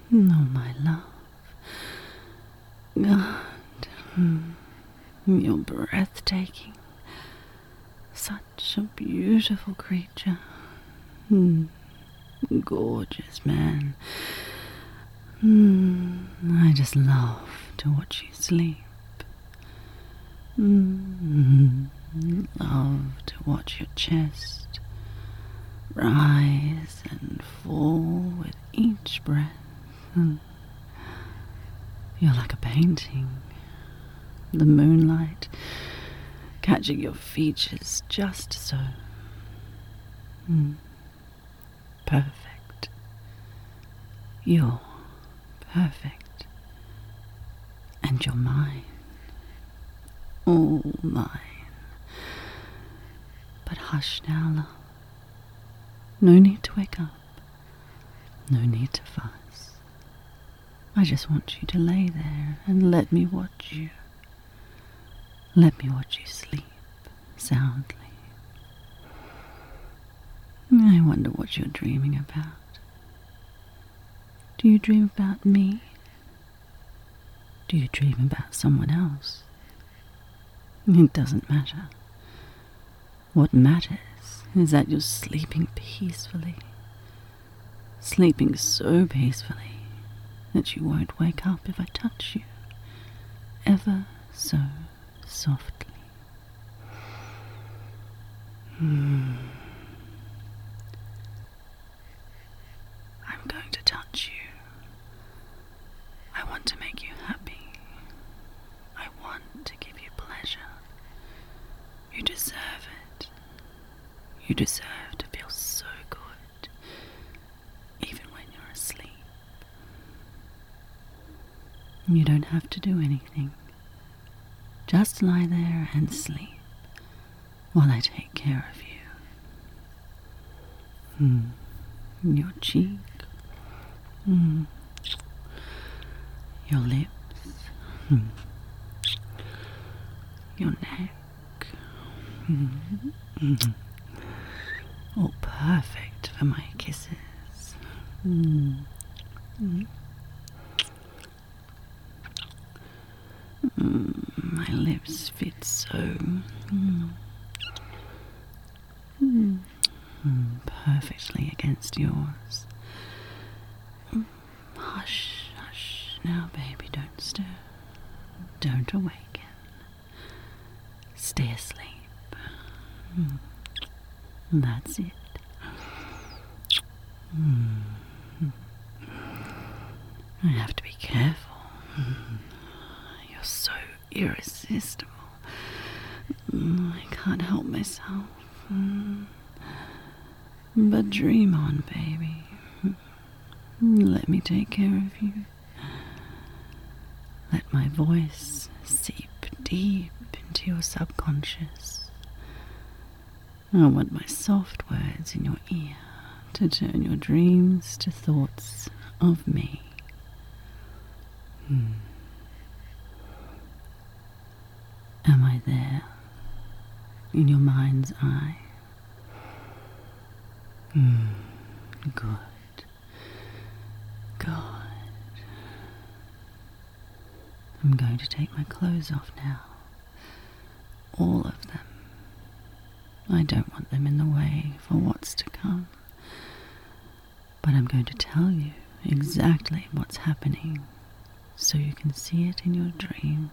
Oh, my love. God, you're breathtaking. Such a beautiful creature. Gorgeous man. I just love to watch you sleep. Love to watch your chest rise and fall with each breath. You're like a painting. The moonlight catching your features just so. Perfect. You're perfect. And you're mine. All mine. But hush now, love. No need to wake up. No need to fuss. I just want you to lay there and let me watch you. Let me watch you sleep soundly. I wonder what you're dreaming about. Do you dream about me? Do you dream about someone else? It doesn't matter. What matters is that you're sleeping peacefully. Sleeping so peacefully that you won't wake up if I touch you. Ever so softly. I'm going to touch you. I want to make you happy. I want to give you pleasure. You deserve it. You deserve to feel so good, even when you're asleep. You don't have to do anything. Just lie there and sleep while I take care of you. Your cheek. Your lips. Your neck. All perfect for my kisses. My lips fit so perfectly against yours. Hush, hush. Now, baby, don't stir. Don't awaken. Stay asleep. That's it. I have to be careful. You're so irresistible. I can't help myself. But dream on, baby. Let me take care of you. Let my voice seep deep into your subconscious. I want my soft words in your ear to turn your dreams to thoughts of me. Am I there in your mind's eye? Good. Good. I'm going to take my clothes off now. All of them. I don't want them in the way for what's to come. But I'm going to tell you exactly what's happening so you can see it in your dreams.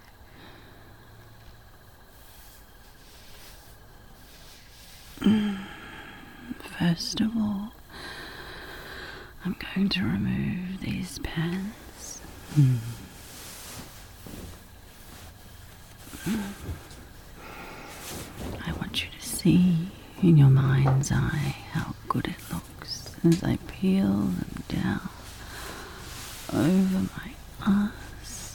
First of all, I'm going to remove these pants. I want you to see in your mind's eye how good it looks as I peel them down over my ass.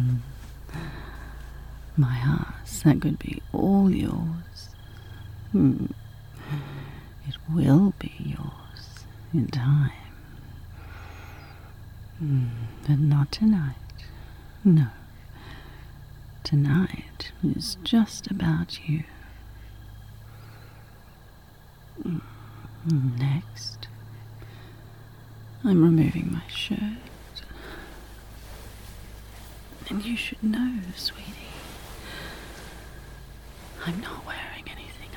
My ass, that could be all yours. It will be yours in time. But not tonight. No. Tonight is just about you. Next, I'm removing my shirt. And you should know, sweetie, I'm not wearing anything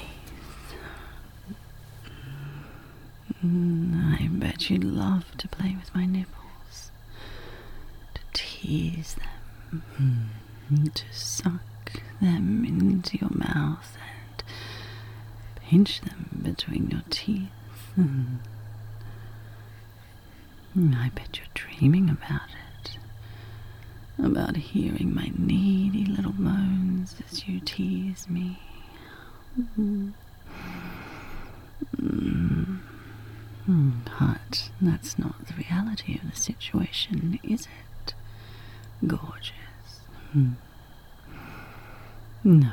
underneath. I bet you'd love to play with my nipples, to tease them, to suck them into your mouth and pinch them between your teeth. I bet you're dreaming about it, about hearing my needy little moans as you tease me. But that's not the reality of the situation, is it? Gorgeous. No.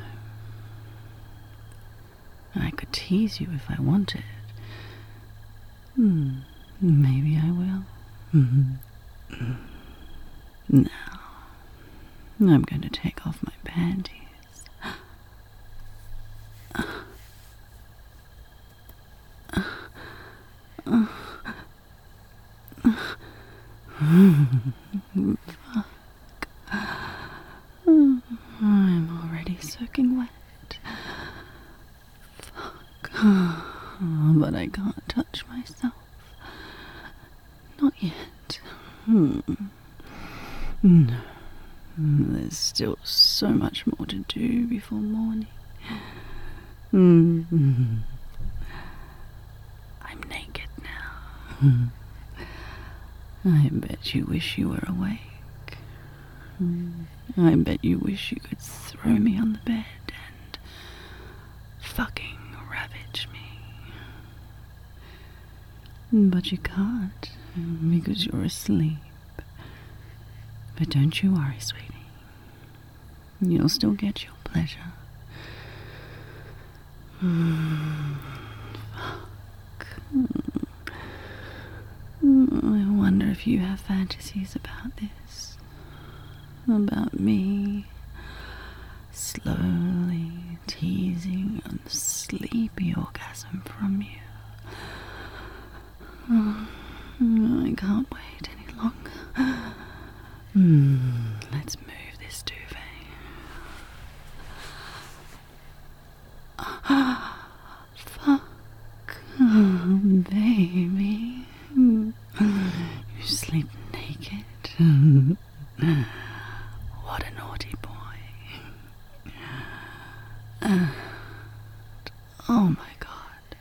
I could tease you if I wanted. Maybe I will. Now, I'm going to take off my panties. Fuck. I'm already soaking wet. Fuck. But I can't touch myself. Not yet. No. There's still so much more to do before morning. I'm naked now. I bet you wish you were awake. I bet you wish you could throw me on the bed and fucking ravage me. But you can't, because you're asleep. But don't you worry, sweetie. You'll still get your pleasure. Fuck. I wonder if you have fantasies about this. About me slowly teasing a sleepy orgasm from you. I can't wait any longer. Let's move this duvet. Fuck, baby. You sleep naked. What a naughty boy. Oh my god.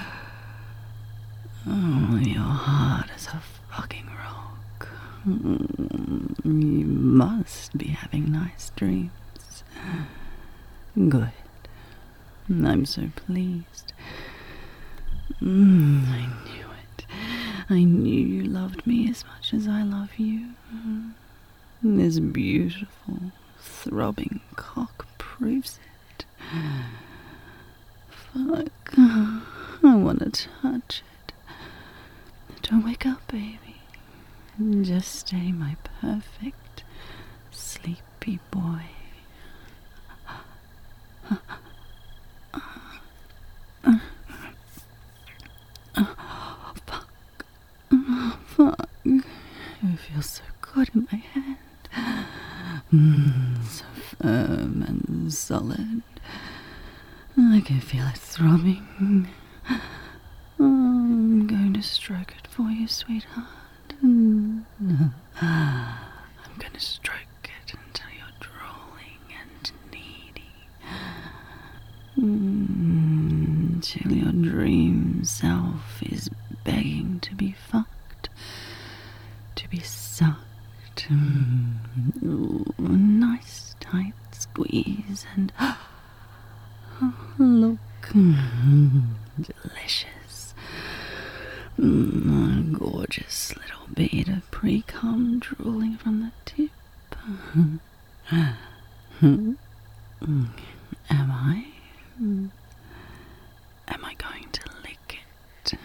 Oh, you're hard as a fucking rock. You must be having nice dreams. Good. I'm so pleased. I knew it. I knew you loved me as much as I love you. This beautiful, throbbing cock proves it. Fuck. I want to touch it. Don't wake up, baby. Just stay my perfect, sleepy boy. Fuck. It feels so good in my hand. So firm and solid. I can feel it throbbing. I'm going to stroke it for you, sweetheart. I'm going to stroke it until you're drooling and needy. Till your dream self is begging to be fucked, to be sucked. Ooh, a nice tight squeeze and look, delicious. A gorgeous little bead of pre-cum drooling from the tip. Am I? Am I going to lick it?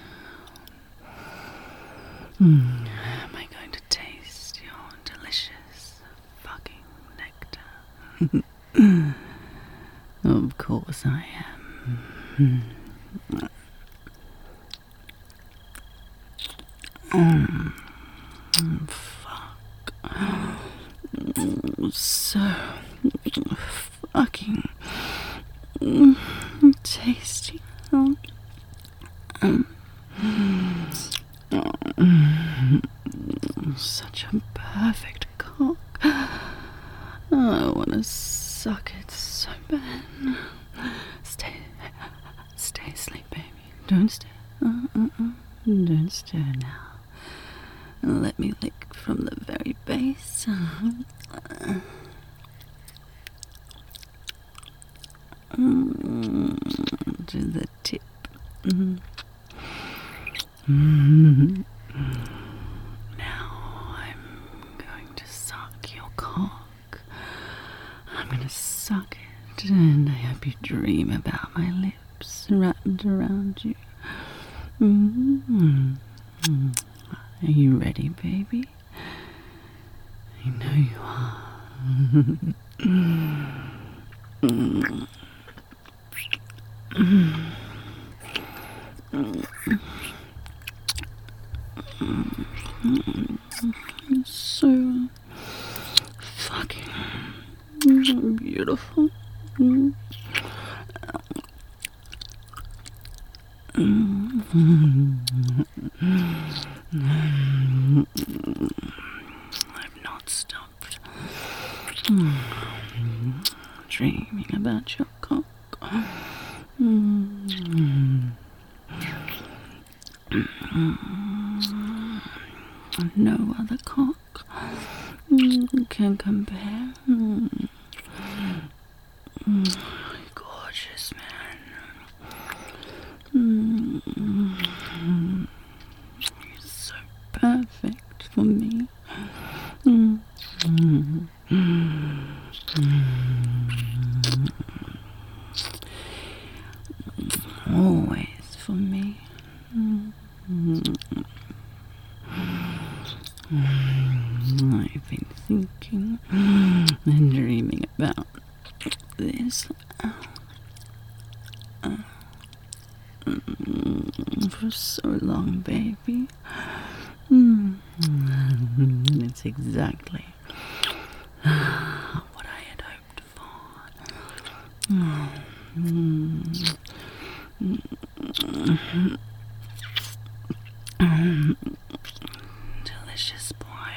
Am I going to taste your delicious fucking nectar? Of course I am. Fuck. So fucking tasty. Such a perfect cock. I want to suck it so bad. Stay asleep, baby. Don't stir. Don't stir now. Let me lick from the very base. To the tip. Now I'm going to suck your cock. I'm going to suck it, and I hope you dream about my lips wrapped around you. Are you ready, baby? I know you are. So fucking beautiful. I've not stopped dreaming about your cock. No other cock can compare. Gorgeous man. You're so perfect for me. Always for me. I've been thinking and dreaming about this for so long, baby. It's exactly what I had hoped for. Delicious boy.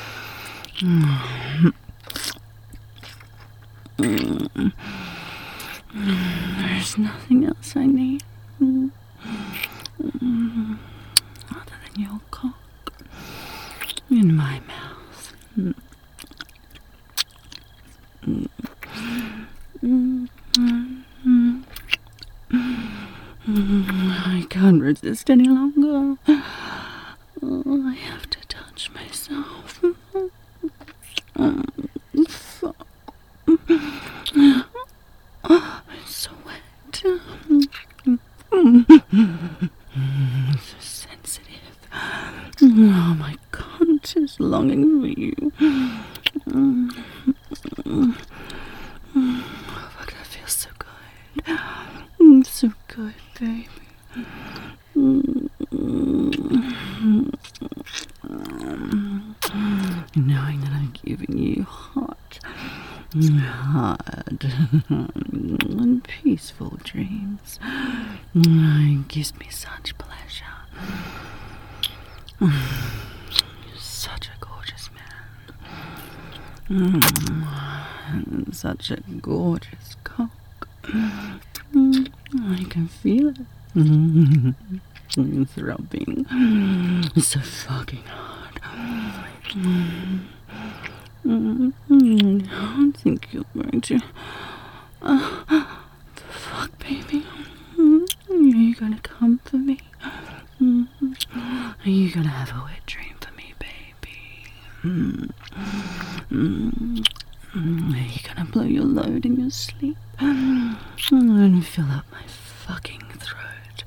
There's nothing else I need other than your cock in my mouth. I can't resist any longer. I have to touch myself. Fuck. It's so wet. So sensitive. Oh, my cunt is longing for you. Fuck, that feels so good. So good, baby. Knowing that I'm giving you hot, hard, and peaceful dreams, it gives me such pleasure. You're such a gorgeous man. Such a gorgeous cock. I can feel it. Throbbing so fucking hard. I don't think you're going to. Fuck, baby. Are you gonna come for me? Are you gonna have a wet dream for me, baby? Are you gonna blow your load in your sleep and fill up my fucking throat?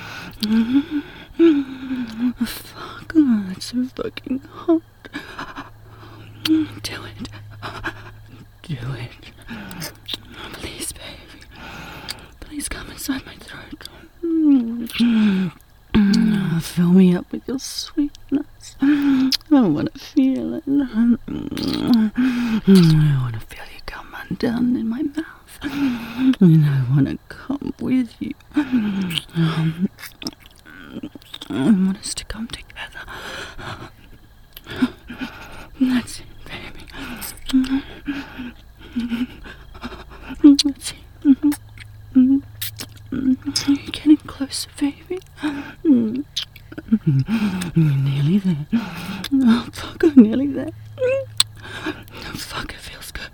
Fuck, that's so fucking hot. Do it. Do it. Please, baby. Please come inside my throat. Fill me up with your sweetness. I want to feel it. I want to feel you come undone in my mouth. And I want to come with you. I want us to come together. That's it, baby. That's it. You're getting closer, baby. You're nearly there. Oh, fuck, I'm nearly there. Oh, fuck, it feels good.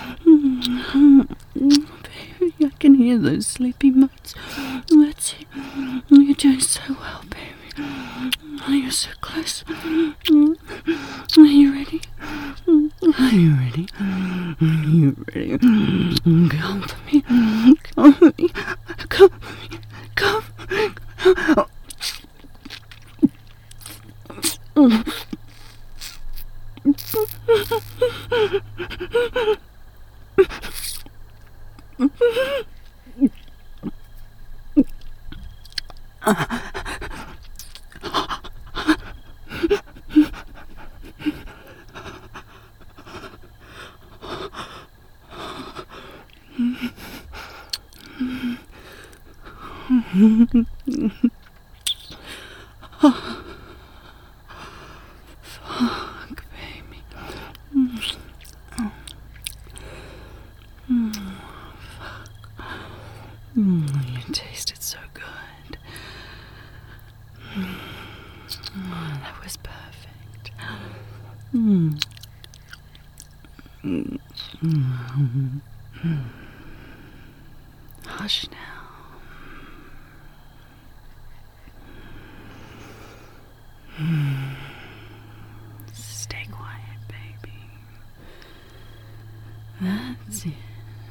Baby, I can hear those sleepy moans. That's it. You're doing so well, baby. Oh, you're so close. Are you ready? Are you ready? Are you ready? Come for me. Come for me. Come for me. Come. Fuck, baby. Fuck. You tasted so good. That was perfect. Hush now. Stay quiet, baby. That's it.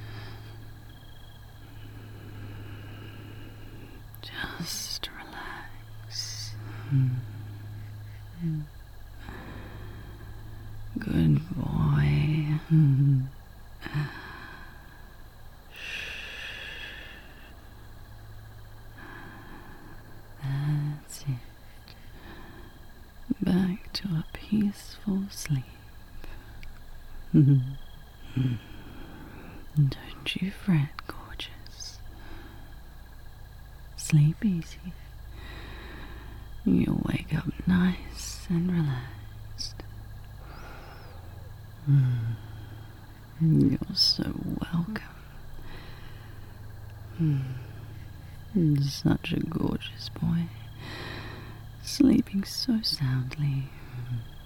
Just relax. Good boy. That's it. Back to a peaceful sleep. Don't you fret, gorgeous. Sleep easy. You'll wake up nice and relaxed. You're so welcome. Such a gorgeous boy, sleeping so soundly.